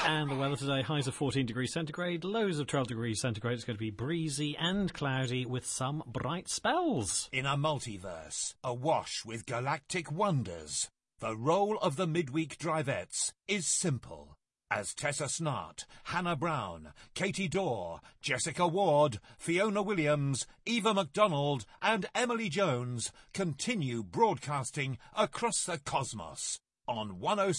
And the weather today, highs of 14 degrees centigrade, lows of 12 degrees centigrade. It's going to be breezy and cloudy with some bright spells. In a multiverse, awash with galactic wonders, the role of the midweek drivettes is simple. As Tessa Snart, Hannah Brown, Katie Dorr, Jessica Ward, Fiona Williams, Eva MacDonald and Emily Jones continue broadcasting across the cosmos on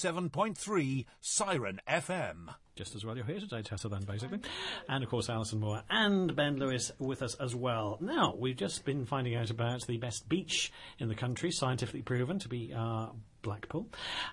107.3 Siren FM. Just as well you're here today, Tessa, then, basically. And, of course, Alison Moore and Ben Lewis with us as well. Now, we've just been finding out about the best beach in the country, scientifically proven to be Blackpool.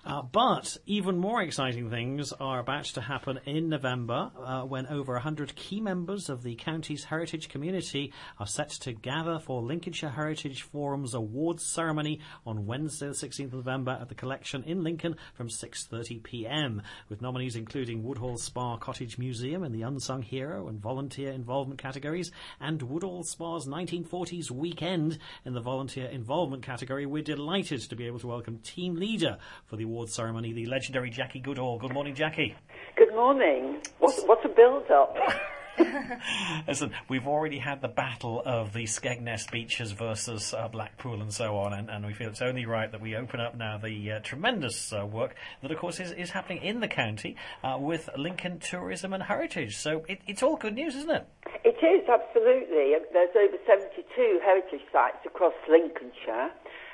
But even more exciting things are about to happen in November when over 100 key members of the county's heritage community are set to gather for Lincolnshire Heritage Forum's awards ceremony on Wednesday the 16th of November at the Collection in Lincoln from 6:30pm, with nominees including Woodhall Spa Cottage Museum in the Unsung Hero and Volunteer Involvement categories, and Woodhall Spa's 1940s Weekend in the Volunteer Involvement category. We're delighted to be able to welcome team leader for the awards ceremony, the legendary Jackie Goodall. Good morning, Jackie. Good morning. What's a build-up? Listen, we've already had the battle of the Skegness beaches versus Blackpool and so on, and we feel it's only right that we open up now the tremendous work that, of course, is happening in the county with Lincoln Tourism and Heritage. So it's all good news, isn't it? It is, absolutely. There's over 72 heritage sites across Lincolnshire.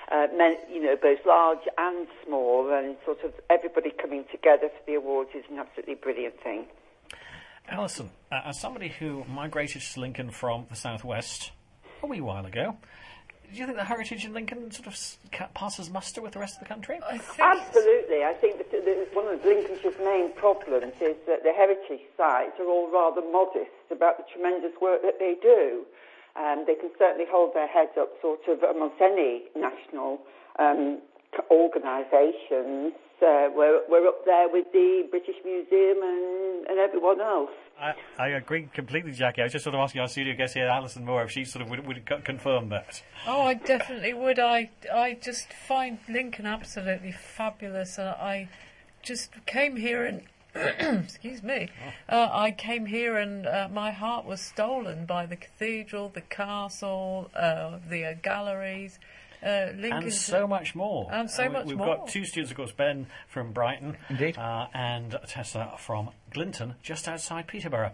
Both large and small, and sort of everybody coming together for the awards is an absolutely brilliant thing. Alison, as somebody who migrated to Lincoln from the southwest a wee while ago, do you think the heritage in Lincoln sort of passes muster with the rest of the country? Absolutely. I think that one of Lincolnshire's main problems is that the heritage sites are all rather modest about the tremendous work that they do. They can certainly hold their heads up sort of amongst any national organisations. We're up there with the British Museum and everyone else. I agree completely, Jackie. I was just sort of asking our studio guest here, Alison Moore, if she sort of would confirm that. Oh, I definitely would. I just find Lincoln absolutely fabulous. I just came here and excuse me. I came here and my heart was stolen by the cathedral, the castle, the galleries. Lincoln, and so much more. And so much We've more. got two students, of course, Ben from Brighton. Indeed. And Tessa from Glinton, just outside Peterborough.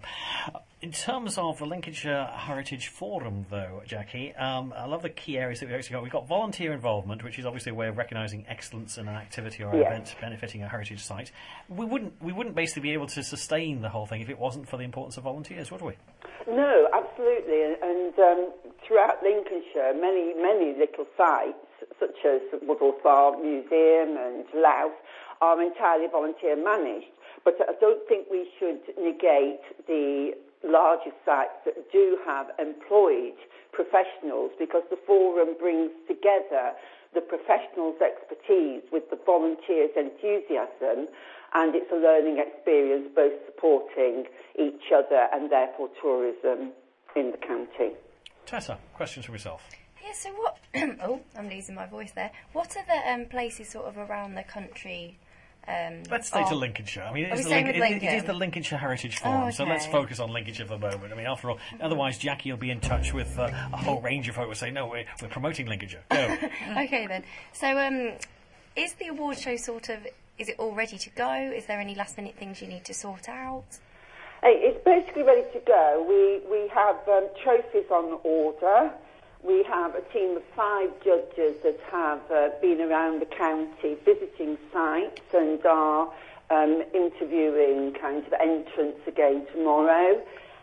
In terms of the Lincolnshire Heritage Forum, though, Jackie, I love the key areas that we've actually got. We've got volunteer involvement, which is obviously a way of recognising excellence in an activity or an event benefiting a heritage site. We wouldn't basically be able to sustain the whole thing if it wasn't for the importance of volunteers, would we? No, absolutely. And throughout Lincolnshire, many little sites, such as Woodhall Spa Museum and Louth, are entirely volunteer managed. But I don't think we should negate the larger sites that do have employed professionals, because the forum brings together the professionals' expertise with the volunteers' enthusiasm, and it's a learning experience both supporting each other and therefore tourism in the county. Tessa, questions for yourself? Yeah, so what... oh, I'm losing my voice there. What are the places sort of around the country... let's stay to Lincolnshire. I mean, it is the Lincolnshire Heritage Forum, so let's focus on Lincolnshire for the moment. I mean, after all, otherwise Jackie will be in touch with a whole range of folk who say, no, we're promoting Lincolnshire. Go. Okay, then. So is the award show sort of... Is it all ready to go? Is there any last-minute things you need to sort out? It's basically ready to go. We have trophies on order. We have a team of 5 judges that have been around the county visiting sites and are interviewing kind of entrants again tomorrow.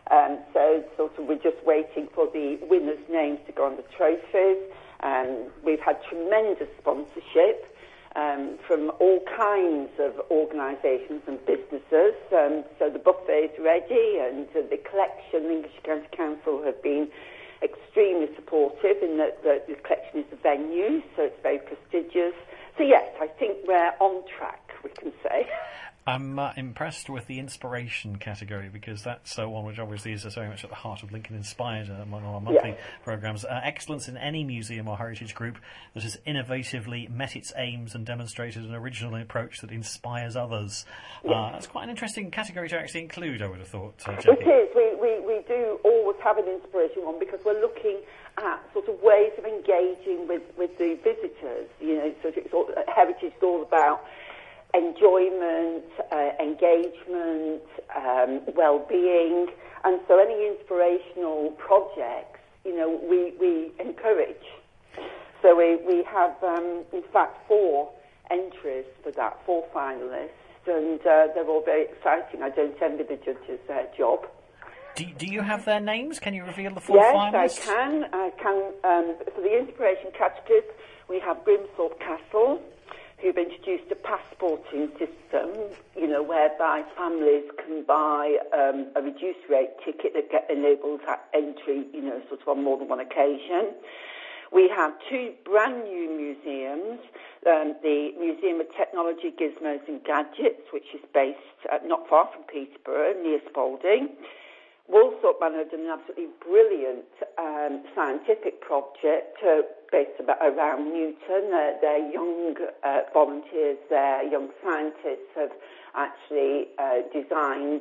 So sort of we're just waiting for the winners' names to go on the trophies. We've had tremendous sponsorship from all kinds of organisations and businesses. So the buffet is ready, and the collection, Lincolnshire County Council, have been extremely supportive in that the collection is a venue, so it's very prestigious. So yes, I think we're on track, we can say. I'm impressed with the inspiration category, because that's one which obviously is very much at the heart of Lincoln Inspired, among our monthly programmes. Excellence in any museum or heritage group that has innovatively met its aims and demonstrated an original approach that inspires others. That's quite an interesting category to actually include, I would have thought, Jackie. It is. We do always have an inspiration one, because we're looking at sort of ways of engaging with the visitors. You know, so heritage is all about enjoyment, engagement, well-being, and so any inspirational projects, you know, we encourage. So we have, in fact, 4 entries for that, 4 finalists, and they're all very exciting. I don't envy the judges their job. Do you have their names? Can you reveal the 4 finalists? Yes, I can. For the inspiration categories, we have Grimthorpe Castle, who've introduced a passporting system, you know, whereby families can buy a reduced rate ticket that enables entry, you know, sort of on more than one occasion. We have 2 brand new museums, the Museum of Technology, Gizmos and Gadgets, which is based not far from Peterborough, near Spalding. Woolsthorpe Manor have done an absolutely brilliant scientific project based around Newton. Their young volunteers there, young scientists, have actually designed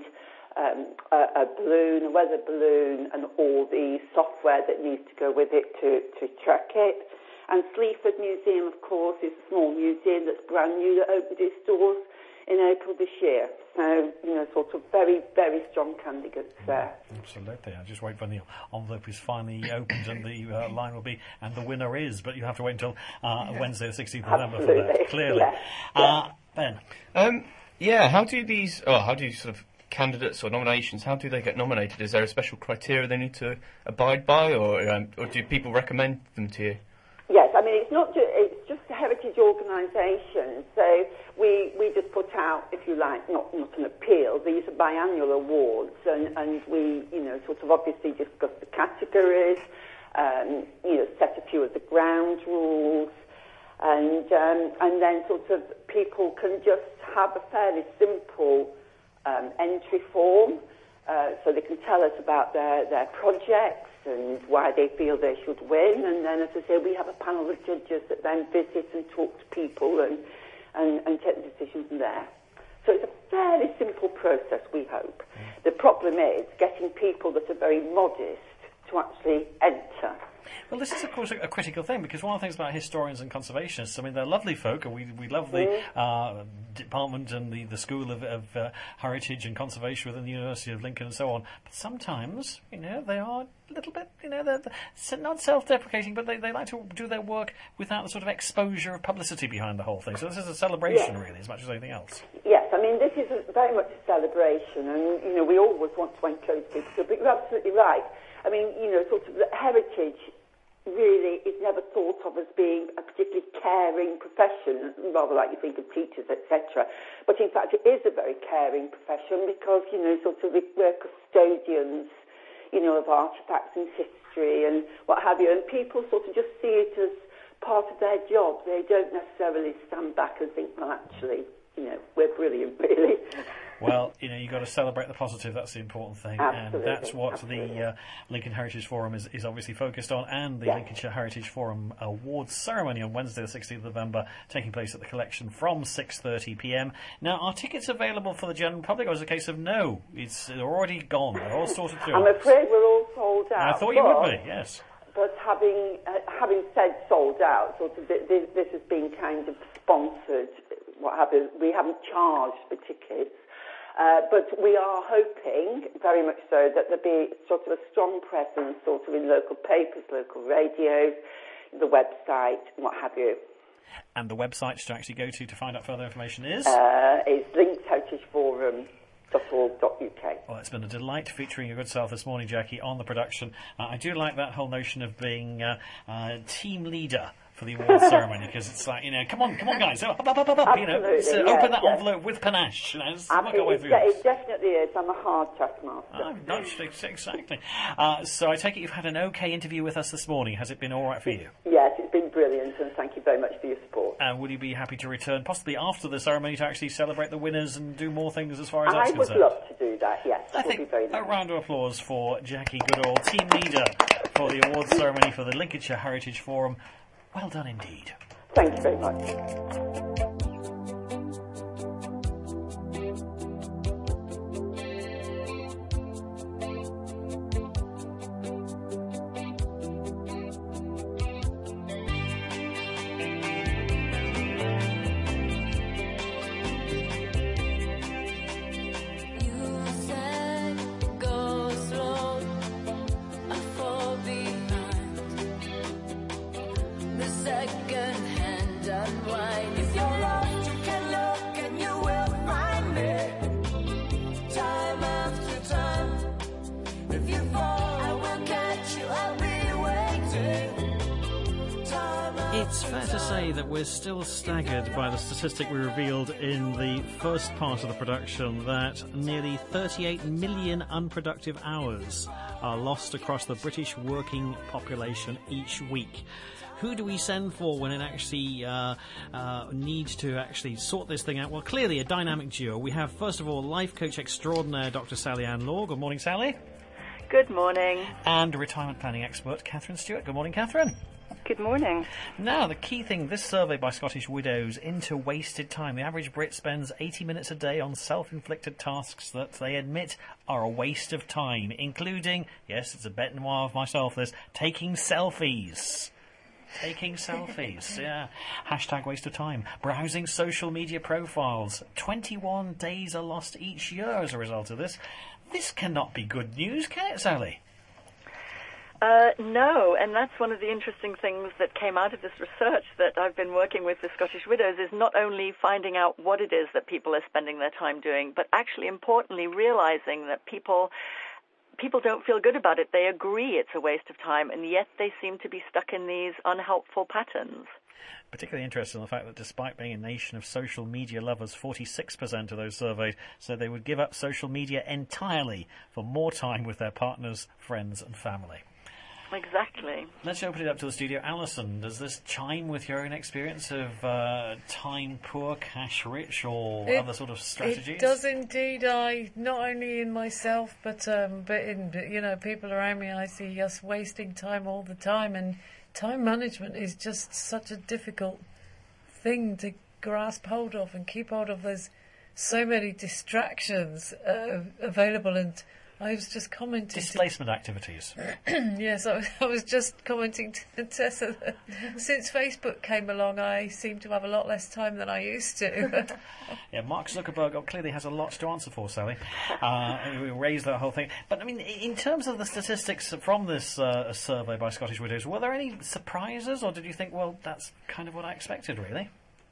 a balloon, a weather balloon, and all the software that needs to go with it to track it. And Sleaford Museum, of course, is a small museum that's brand new, that opened its doors in April this year. So, you know, sort of very, very strong candidates there. Absolutely. I just wait when the envelope is finally opened and the line will be, and the winner is, but you have to wait until Wednesday the 16th of November for that, clearly. Yeah. Ben? How do sort of candidates or nominations, how do they get nominated? Is there a special criteria they need to abide by, or do people recommend them to you? Yes, I mean, it's just a heritage organisation, so we just put out, if you like, not an appeal. These are biannual awards, and we, you know, sort of obviously discuss the categories, you know, set a few of the ground rules, and then sort of people can just have a fairly simple entry form, so they can tell us about their projects and why they feel they should win. And then, as I say, we have a panel of judges that then visit and talk to people and take the decision from there. So it's a fairly simple process, we hope. The problem is getting people that are very modest to actually enter. Well, this is, of course, a critical thing, because one of the things about historians and conservationists, I mean, they're lovely folk, and we love the department and the School of Heritage and Conservation within the University of Lincoln and so on. But sometimes, you know, they are a little bit, you know, they're not self-deprecating, but they like to do their work without the sort of exposure of publicity behind the whole thing. So this is a celebration, really, as much as anything else. Yes, I mean, this is very much a celebration, and, you know, we always want to encourage people to, but you're absolutely right. I mean, you know, sort of the heritage really is never thought of as being a particularly caring profession, rather like you think of teachers, etc. But in fact, it is a very caring profession, because, you know, sort of we're custodians, you know, of artefacts and history and what have you, and people sort of just see it as part of their job. They don't necessarily stand back and think, well, actually, you know, we're brilliant, really. Well, you know, you've got to celebrate the positive. That's the important thing. Absolutely, and that's what the Lincoln Heritage Forum is obviously focused on, and the Lincolnshire Heritage Forum Awards ceremony on Wednesday the 16th of November, taking place at the Collection from 6:30pm. Now, are tickets available for the general public, or is it a case of no, they're already gone, they're all sorted through? I'm afraid we're all sold out. I thought you would be, yes. But having said sold out, sort of this has been kind of sponsored, what have you. We haven't charged for tickets. But we are hoping, very much so, that there'll be sort of a strong presence sort of in local papers, local radios, the website, what have you. And the website to actually go to find out further information is? It's linkedheritageforum.org.uk. Well, it's been a delight featuring your good self this morning, Jackie, on the production. I do like that whole notion of being team leader for the awards ceremony, because it's like, come on guys, up, Absolutely, open that yes. envelope with panache. Let's work our way Absolutely, through this. it definitely is. I'm a hard taskmaster. No, exactly. So I take it you've had an okay interview with us this morning. Has it been all right for you? Yes, it's been brilliant, and thank you very much for your support. Will you be happy to return, possibly after the ceremony, to actually celebrate the winners and do more things as far as that's I would concerned? love to do that, yes. I It would think be very a nice. round of applause for Jackie Goodall, team leader for the awards ceremony for the Lincolnshire Heritage Forum. Well done indeed. Thank you very much. You said go slow, I fall behind. The second hand unwind. If you're lost, you can look and you will find me. Time after time. If you fall, I will catch you. I'll be waiting. Time after It's fair to say that we're still staggered by the statistic we revealed in the first part of the production that nearly 38 million unproductive hours are lost across the British working population each week. Who do we send for when it actually needs to actually sort this thing out? Well, clearly a dynamic duo. We have, first of all, life coach extraordinaire Dr. Sally Ann Law. Good morning, Sally. Good morning. And retirement planning expert Catherine Stewart. Good morning, Catherine. Good morning. Now, the key thing, this survey by Scottish Widows into wasted time. The average Brit spends 80 minutes a day on self-inflicted tasks that they admit are a waste of time, including, yes, it's a bête noire of myself, this, taking selfies. Taking selfies, yeah. Hashtag waste of time. Browsing social media profiles. 21 days are lost each year as a result of this. This cannot be good news, can it, Sally? No, and that's one of the interesting things that came out of this research that I've been working with the Scottish Widows, is not only finding out what it is that people are spending their time doing, but actually importantly realizing that people don't feel good about it. They agree it's a waste of time, and yet they seem to be stuck in these unhelpful patterns. Particularly interested in the fact that despite being a nation of social media lovers, 46% of those surveyed said they would give up social media entirely for more time with their partners, friends and family. Exactly. Let's open it up to the studio. Alison, does this chime with your own experience of time poor, cash rich, or other sort of strategies? It does indeed. I not only in myself, but in people around me. I see us wasting time all the time, and time management is just such a difficult thing to grasp hold of and keep hold of. There's so many distractions available, and I was just commenting. Displacement activities. Yes, I was just commenting to Tessa that since Facebook came along, I seem to have a lot less time than I used to. Yeah, Mark Zuckerberg clearly has a lot to answer for, Sally. We raised that whole thing. But, I mean, in terms of the statistics from this survey by Scottish Widows, were there any surprises, or did you think, well, that's kind of what I expected, really?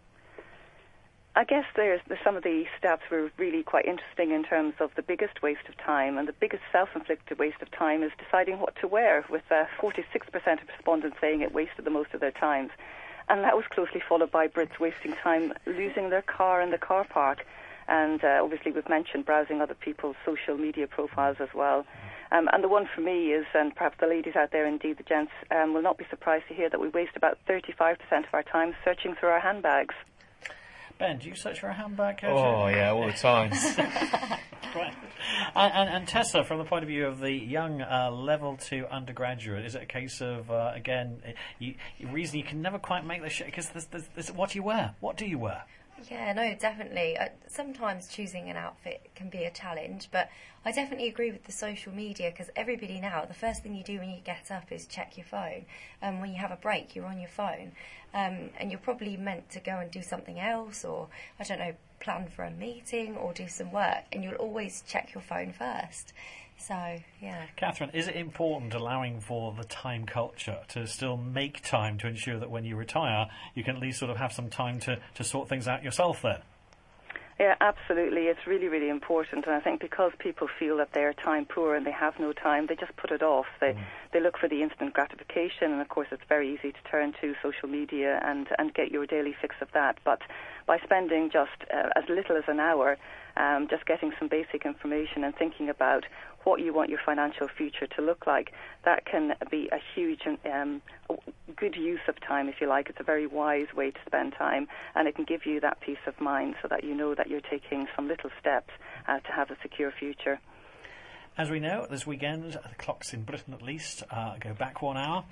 I guess there's some of the stats were really quite interesting in terms of the biggest waste of time, and the biggest self-inflicted waste of time is deciding what to wear, with 46% of respondents saying it wasted the most of their times. And that was closely followed by Brits wasting time losing their car in the car park. And obviously we've mentioned browsing other people's social media profiles as well. And the one for me is, and perhaps the ladies out there, indeed the gents, will not be surprised to hear that we waste about 35% of our time searching through our handbags. Ben, do you search for a handbag? Oh, yeah, all the time. Right. And Tessa, from the point of view of the young level 2 undergraduate, is it a case of, again, reason you can never quite make the shit, because there's what do you wear? What do you wear? Yeah, no, definitely. Sometimes choosing an outfit can be a challenge, but I definitely agree with the social media, because everybody now, the first thing you do when you get up is check your phone. When you have a break, you're on your phone. And you're probably meant to go and do something else, or, I don't know, plan for a meeting or do some work, and you'll always check your phone first. So, yeah. Catherine, is it important allowing for the time culture to still make time to ensure that when you retire, you can at least sort of have some time to sort things out yourself then? Yeah, absolutely. It's really, really important. And I think because people feel that they're time poor and they have no time, they just put it off. They look for the instant gratification. And, of course, it's very easy to turn to social media and get your daily fix of that. But by spending just as little as an hour just getting some basic information and thinking about what you want your financial future to look like, that can be a huge good use of time, if you like. It's a very wise way to spend time, and it can give you that peace of mind so that you know that you're taking some little steps to have a secure future. As we know, this weekend, the clocks in Britain at least go back 1 hour.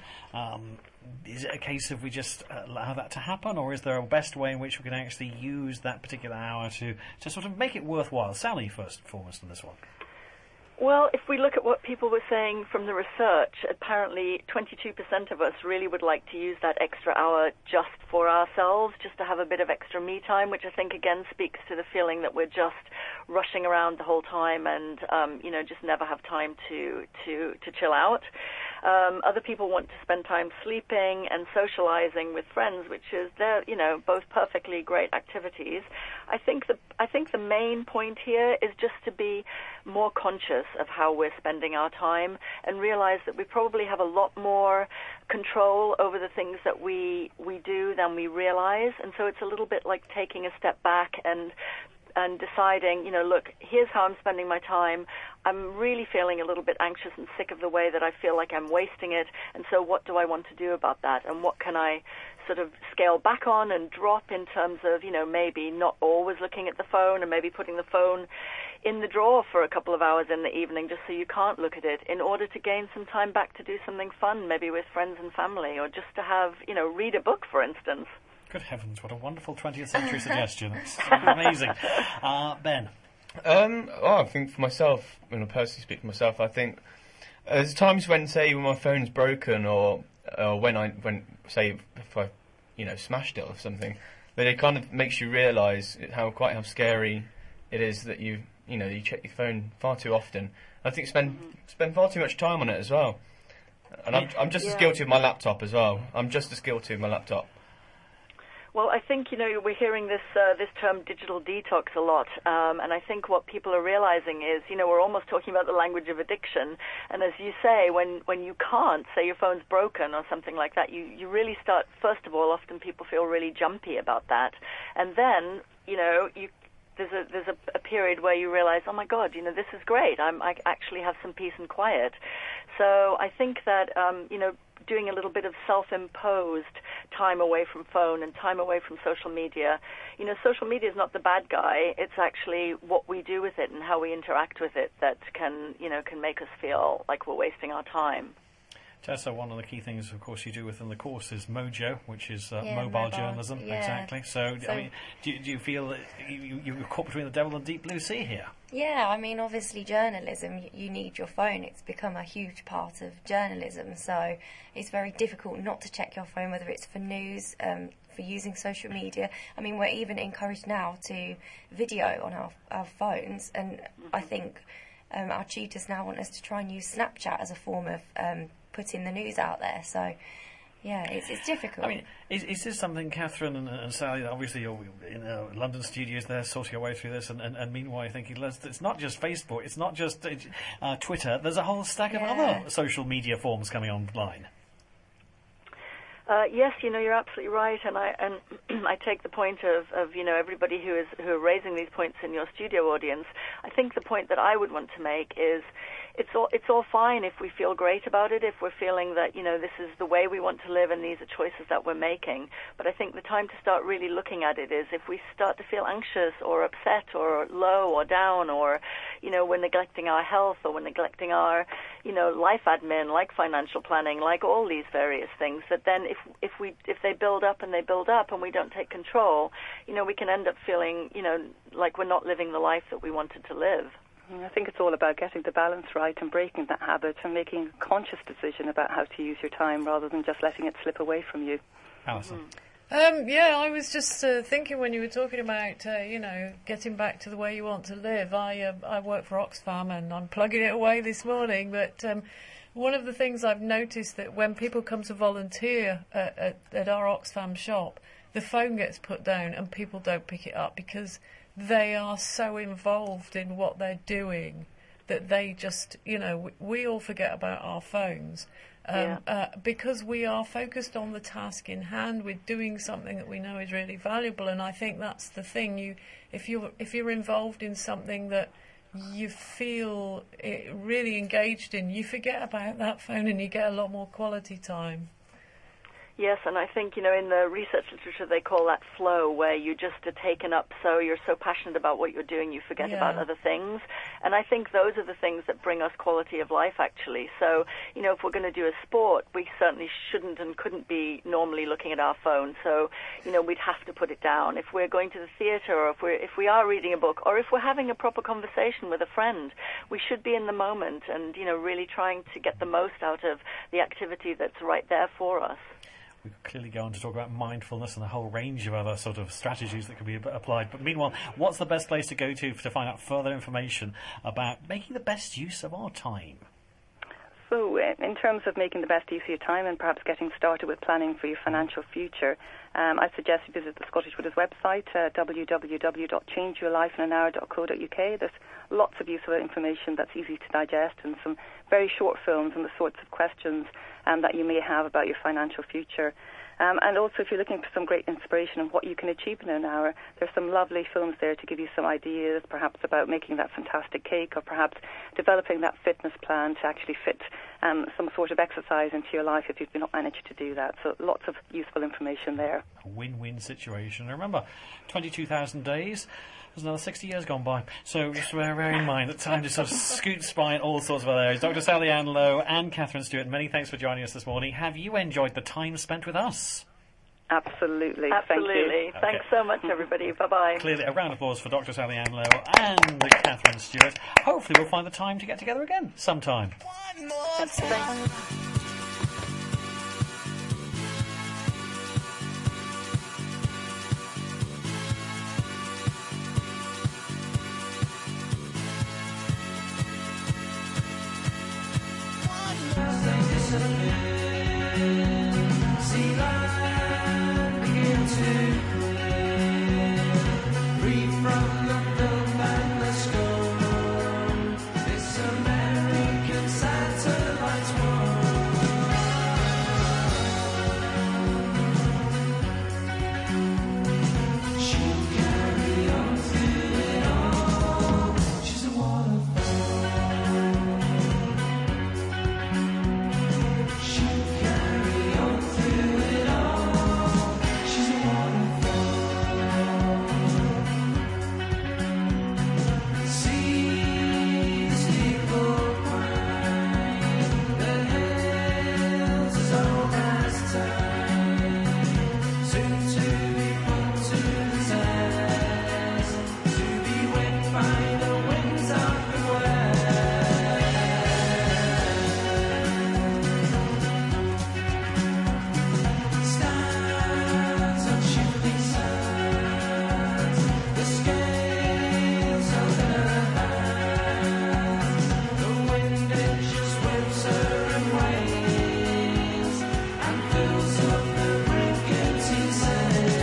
Is it a case of we just allow that to happen, or is there a best way in which we can actually use that particular hour to sort of make it worthwhile? Sally, first and foremost, on this one. Well, if we look at what people were saying from the research, apparently 22% of us really would like to use that extra hour just for ourselves, just to have a bit of extra me time, which I think again speaks to the feeling that we're just rushing around the whole time and just never have time to chill out. Other people want to spend time sleeping and socializing with friends, which is both perfectly great activities. I think the main point here is just to be more conscious of how we're spending our time and realize that we probably have a lot more control over the things that we do than we realize. And so it's a little bit like taking a step back and deciding, look, here's how I'm spending my time. I'm really feeling a little bit anxious and sick of the way that I feel like I'm wasting it. And so what do I want to do about that? And what can I sort of scale back on and drop in terms of, maybe not always looking at the phone and maybe putting the phone in the drawer for a couple of hours in the evening just so you can't look at it, in order to gain some time back to do something fun, maybe with friends and family, or just to have, read a book, for instance. Good heavens, what a wonderful 20th century suggestion. That's amazing. Ben? I think for myself, when I personally speak for myself, I think there's times when, say, when my phone's broken or when say, if I, smashed it or something, that it kind of makes you realise how scary it is that you check your phone far too often. I think spend far too much time on it as well. And I'm just as guilty of my laptop as well. I'm just as guilty of my laptop. Well, I think, we're hearing this term digital detox a lot, and I think what people are realizing is, we're almost talking about the language of addiction, and as you say, when you can't, say your phone's broken or something like that, you really start, first of all, often people feel really jumpy about that, and then, there's a period where you realize, oh my God, this is great, I actually have some peace and quiet. So I think that, doing a little bit of self-imposed time away from phone and time away from social media. Social media is not the bad guy. It's actually what we do with it and how we interact with it that can make us feel like we're wasting our time. Tessa, one of the key things, of course, you do within the course is Mojo, which is mobile journalism. Yeah. Exactly. So, I mean, do you feel that you're caught between the devil and deep blue sea here? Yeah, I mean, obviously journalism, you need your phone. It's become a huge part of journalism. So it's very difficult not to check your phone, whether it's for news, for using social media. I mean, we're even encouraged now to video on our phones. And I think our tutors now want us to try and use Snapchat as a form of putting the news out there. So, yeah, it's difficult. I mean, is this something, Catherine and Sally, obviously you're in London studios there, sorting your way through this, and meanwhile you're thinking, it's not just Facebook, it's not just Twitter, there's a whole stack of other social media forms coming online. Yes, you're absolutely right, and I take the point of everybody who are raising these points in your studio audience. I think the point that I would want to make is it's all fine if we feel great about it, if we're feeling that this is the way we want to live and these are choices that we're making. But I think the time to start really looking at it is if we start to feel anxious or upset or low or down, or we're neglecting our health, or we're neglecting our life admin, like financial planning, like all these various things, that then if they build up and we don't take control, we can end up feeling like we're not living the life that we wanted to live. I think it's all about getting the balance right and breaking that habit and making a conscious decision about how to use your time rather than just letting it slip away from you. Alison? I was just thinking when you were talking about, getting back to the way you want to live. I work for Oxfam and I'm plugging it away this morning, but one of the things I've noticed that when people come to volunteer at our Oxfam shop, the phone gets put down and people don't pick it up because they are so involved in what they're doing that they just, we all forget about our phones. Because we are focused on the task in hand, we're doing something that we know is really valuable, and I think that's the thing. If you're involved in something that you feel really engaged in, you forget about that phone and you get a lot more quality time. Yes, and I think, in the research literature they call that flow, where you just are taken up, so you're so passionate about what you're doing, you forget about other things. And I think those are the things that bring us quality of life, actually. So, if we're going to do a sport, we certainly shouldn't and couldn't be normally looking at our phone. So, we'd have to put it down. If we're going to the theatre, or if we are reading a book, or if we're having a proper conversation with a friend, we should be in the moment and, really trying to get the most out of the activity that's right there for us. We could clearly go on to talk about mindfulness and a whole range of other sort of strategies that could be applied. But meanwhile, what's the best place to go to find out further information about making the best use of our time? So in terms of making the best use of your time and perhaps getting started with planning for your financial future, I suggest you visit the Scottish Widows website, www.changeyourlifeinanhour.co.uk. There's lots of useful information that's easy to digest, and some very short films on the sorts of questions that you may have about your financial future. And also, if you're looking for some great inspiration on what you can achieve in an hour, there's some lovely films there to give you some ideas, perhaps about making that fantastic cake, or perhaps developing that fitness plan to actually fit some sort of exercise into your life if you've not managed to do that. So lots of useful information there. A win-win situation. Remember, 22,000 days. There's another 60 years gone by. So just bear in mind that time just sort of scoots by in all sorts of other areas. Dr. Sally Ann Lowe and Catherine Stewart, many thanks for joining us this morning. Have you enjoyed the time spent with us? Absolutely. Thank you. Okay. Thanks so much, everybody. Bye-bye. Clearly, a round of applause for Dr. Sally Ann Lowe and Catherine Stewart. Hopefully we'll find the time to get together again sometime. One more time. See life begin to free from the film and the score. This American satellite's war. She'll carry on through it all. She's a waterfall. She'll carry on through it all. She's a waterfall. See the steeple climb, the hills as old as time, soon to be put to the test, to be whipped by the winds of the west. Stands on shifting sands, the scales of her hand. The wind it just whips her and waves, and fills up the brigantine sail.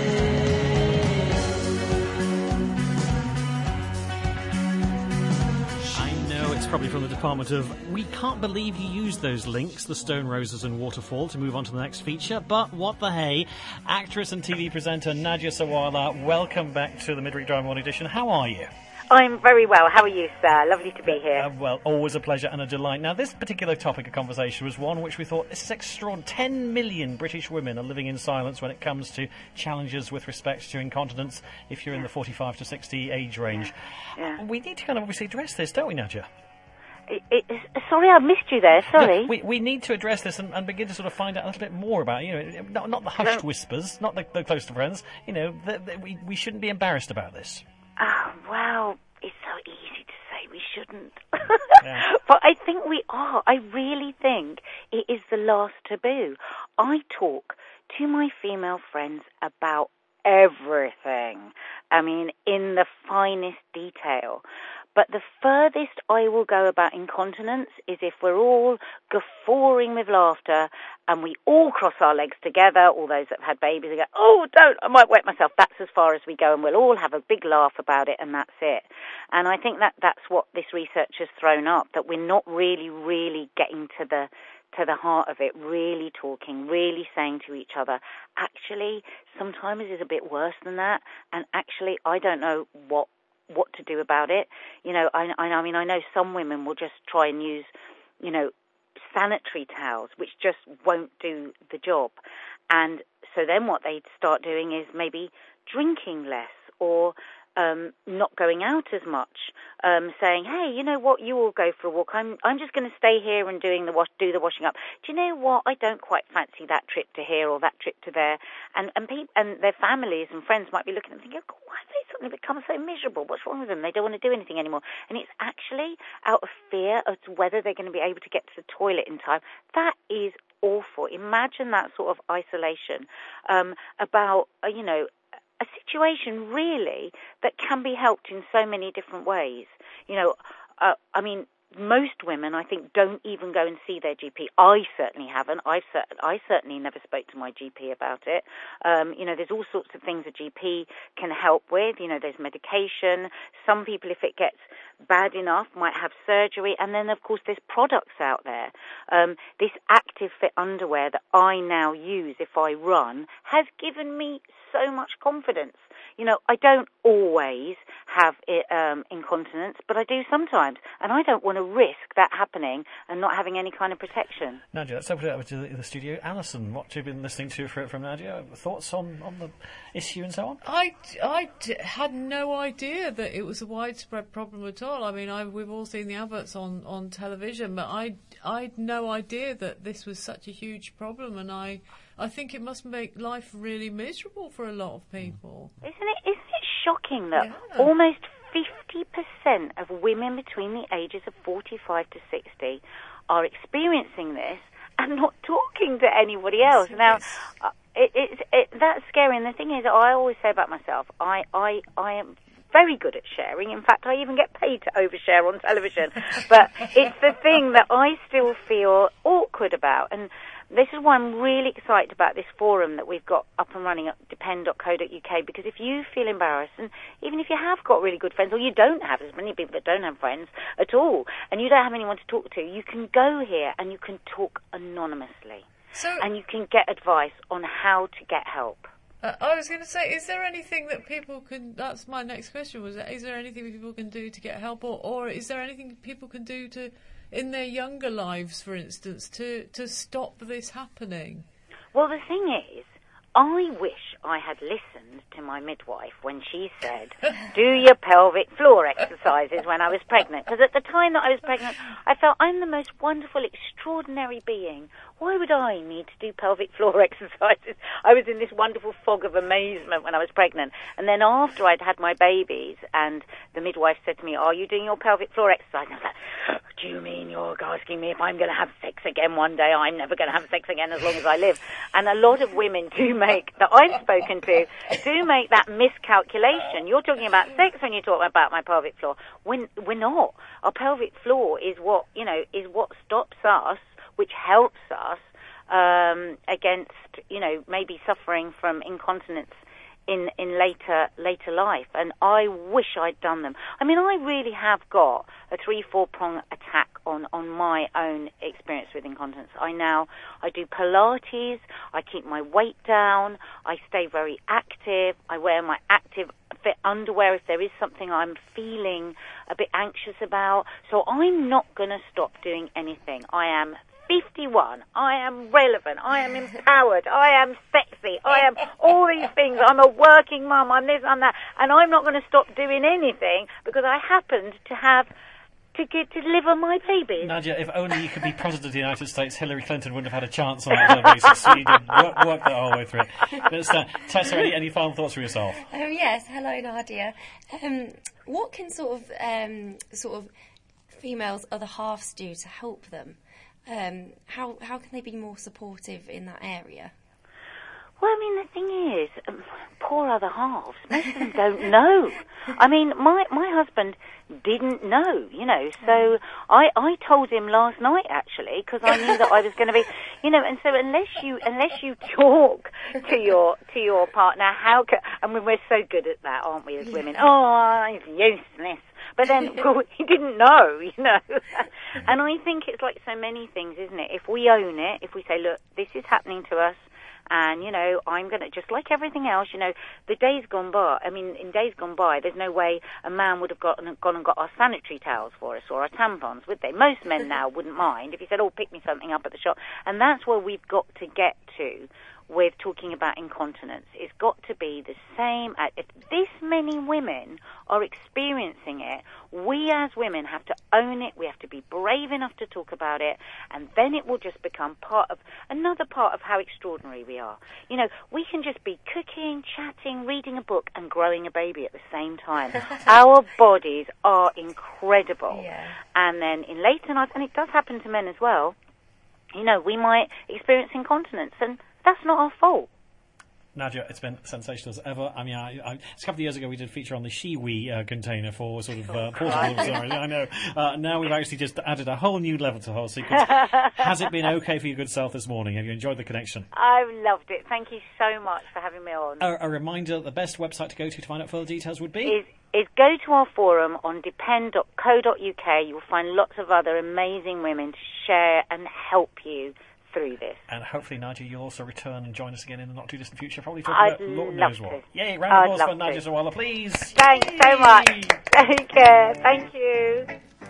I know it's probably from the Department of We can't believe you used those links, the Stone Roses and Waterfall, to move on to the next feature, but what the hey. Actress and TV presenter Nadia Sawalha, welcome back to the Midweek Drive Morning Edition. How are you? I'm very well. How are you, sir? Lovely to be here. Well, always a pleasure and a delight. Now, this particular topic of conversation was one which we thought, this is extraordinary. 10 million British women are living in silence when it comes to challenges with respect to incontinence if you're in the 45 to 60 age range. Yeah. We need to kind of obviously address this, don't we, Nadia? Sorry, I missed you there. Sorry. No, we need to address this and begin to sort of find out a little bit more about it. Not the hushed whispers, not the close to friends. We shouldn't be embarrassed about this. Oh, well, it's so easy to say we shouldn't. Yeah. But I think we are. I really think it is the last taboo. I talk to my female friends about everything. I mean, in the finest detail. But the furthest I will go about incontinence is if we're all guffawing with laughter and we all cross our legs together, all those that have had babies, and go, oh, don't, I might wet myself. That's as far as we go, and we'll all have a big laugh about it, and that's it. And I think that's what this research has thrown up, that we're not really getting to the heart of it, really talking, really saying to each other, actually, sometimes it's a bit worse than that, and actually, I don't know what to do about it. You know, I mean, I know some women will just try and use, you know, sanitary towels, which just won't do the job. And so then what they start doing is maybe drinking less or not going out as much, saying, hey, you know what, you all go for a walk. I'm just going to stay here and do the washing up. Do you know what? I don't quite fancy that trip to here or that trip to there. And their families and friends might be looking and thinking, oh, why have they suddenly become so miserable? What's wrong with them? They don't want to do anything anymore. And it's actually out of fear as to whether they're going to be able to get to the toilet in time. That is awful. Imagine that sort of isolation about, you know, a situation really that can be helped in so many different ways. You know, I mean, most women, I think, don't even go and see their GP. I certainly haven't. I certainly never spoke to my GP about it. You know, there's all sorts of things a GP can help with. You know, there's medication. Some people, if it gets bad enough, might have surgery. And then, of course, there's products out there. This Active Fit underwear that I now use if I run has given me so much confidence. You know, I don't always have incontinence, but I do sometimes. And I don't want to risk that happening and not having any kind of protection. Nadia, let's open it up to the studio. Alison, what have you been listening to from Nadia? Thoughts on the issue and so on? I had no idea that it was a widespread problem at all. I mean, we've all seen the adverts on television, but I'd no idea that this was such a huge problem, and I think it must make life really miserable for a lot of people. Isn't it shocking that almost 50% of women between the ages of 45 to 60 are experiencing this and not talking to anybody else? Now, that's scary. And the thing is, I always say about myself, I am very good at sharing. In fact, I even get paid to overshare on television. But it's the thing that I still feel awkward about. And this is why I'm really excited about this forum that we've got up and running at depend.co.uk, because if you feel embarrassed, and even if you have got really good friends, or you don't have, as many people that don't have friends at all, and you don't have anyone to talk to, you can go here and you can talk anonymously. And you can get advice on how to get help. I was going to say, is there anything that people can... That's my next question, is there anything people can do to get help, or is there anything people can do to... in their younger lives, for instance, to stop this happening? Well, the thing is, I wish I had listened to my midwife when she said, do your pelvic floor exercises when I was pregnant. Because at the time that I was pregnant, I felt I'm the most wonderful, extraordinary being. Why would I need to do pelvic floor exercises? I was in this wonderful fog of amazement when I was pregnant. And then after I'd had my babies, and the midwife said to me, are you doing your pelvic floor exercise? And I was like, do you mean you're asking me if I'm going to have sex again one day? I'm never going to have sex again as long as I live. And a lot of women that I've spoken to, do make that miscalculation. You're talking about sex when you talk about my pelvic floor. We're not. Our pelvic floor is what stops us, which helps us against, maybe suffering from incontinence in later life. And I wish I'd done them. I mean, I really have got a 3-4-prong attack on my own experience with incontinence. I do Pilates, I keep my weight down, I stay very active, I wear my Active Fit underwear if there is something I'm feeling a bit anxious about. So I'm not going to stop doing anything. I am 51. I am relevant. I am empowered. I am sexy. I am all these things. I'm a working mum. I'm this, I'm that. And I'm not going to stop doing anything because I happened to have to deliver my babies. Nadia, if only you could be President of the United States, Hillary Clinton wouldn't have had a chance on that basis. So you did work that whole way through it. But Tessa, any final thoughts for yourself? Yes. Hello, Nadia. What can sort of females' other halves do to help them? How can they be more supportive in that area? Well, I mean, the thing is, poor other halves. Most of them don't know. I mean, my husband didn't know, you know. So I told him last night, actually, because I knew that I was going to be, you know. And so unless you talk to your partner, I mean, we're so good at that, aren't we, as women? Oh, it's useless. But then, well, he didn't know, you know. And I think it's like so many things, isn't it? If we own it, if we say, look, this is happening to us, and, you know, I'm going to, just like everything else, you know, the days gone by, I mean, in days gone by, there's no way a man would have gone and got our sanitary towels for us or our tampons, would they? Most men now wouldn't mind if you said, oh, pick me something up at the shop. And that's where we've got to get to with talking about incontinence. It's got to be the same. If this many women are experiencing it, we as women have to own it. We have to be brave enough to talk about it, and then it will just become another part of how extraordinary we are. You know, we can just be cooking, chatting, reading a book, and growing a baby at the same time. Our bodies are incredible. Yeah. And then in later life, and it does happen to men as well, you know, we might experience incontinence, and that's not our fault. Nadia, it's been sensational as ever. I mean, it's a couple of years ago we did a feature on the Shiwi container for sort of portable. Sorry, I know. Now we've actually just added a whole new level to the whole sequence. Has it been okay for your good self this morning? Have you enjoyed the connection? I've loved it. Thank you so much for having me on. A reminder, the best website to go to find out further details would be? Is go to our forum on depend.co.uk. You'll find lots of other amazing women to share and help you through this. And hopefully, Nadia, you'll also return and join us again in the not-too-distant future, probably talking about Lord knows what. Yay, round of applause for Nadia Sawalha, please. Thanks so much. Take care. Thank you.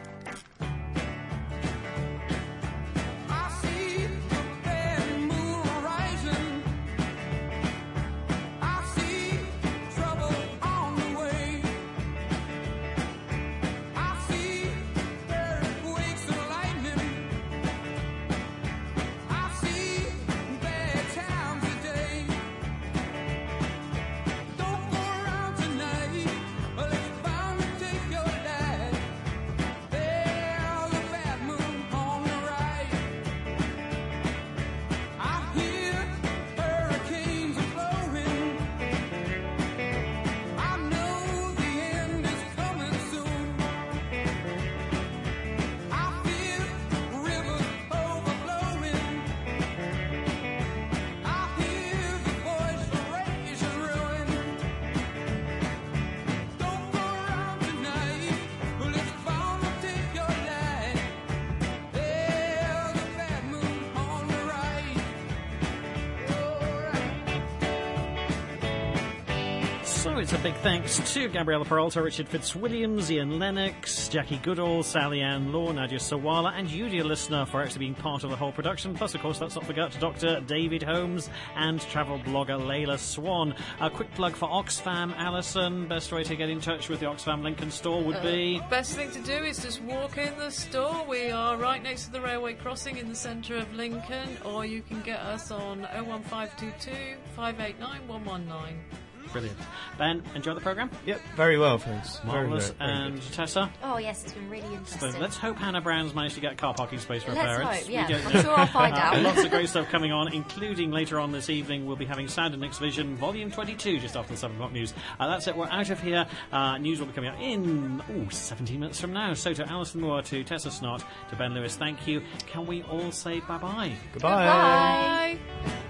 So it's a big thanks to Gabriella Peralta, Richard Fitzwilliams, Ian Lennox, Jackie Goodall, Sally Ann Law, Nadia Sawalha, and you, dear listener, for actually being part of the whole production. Plus, of course, let's not forget Dr. David Holmes and travel blogger Layla Swan. A quick plug for Oxfam, Alison. Best way to get in touch with the Oxfam Lincoln store would be? Best thing to do is just walk in the store. We are right next to the railway crossing in the centre of Lincoln, or you can get us on 01522 589 119. Brilliant. Ben, enjoy the programme? Yep, very well, thanks. Marvellous. Very And good. Tessa? Oh, yes, it's been really interesting. So let's hope Hannah Brown's managed to get a car parking space for her Let's parents. hope, yeah. We don't I'm know. sure I'll find out. Lots of great stuff coming on, including later on this evening we'll be having Sound and Nick's Vision, Volume 22, just after the 7 o'clock news. That's it, we're out of here. News will be coming out in 17 minutes from now. So to Alison Moore, to Tessa Snott, to Ben Lewis, thank you. Can we all say bye-bye? Goodbye. Bye.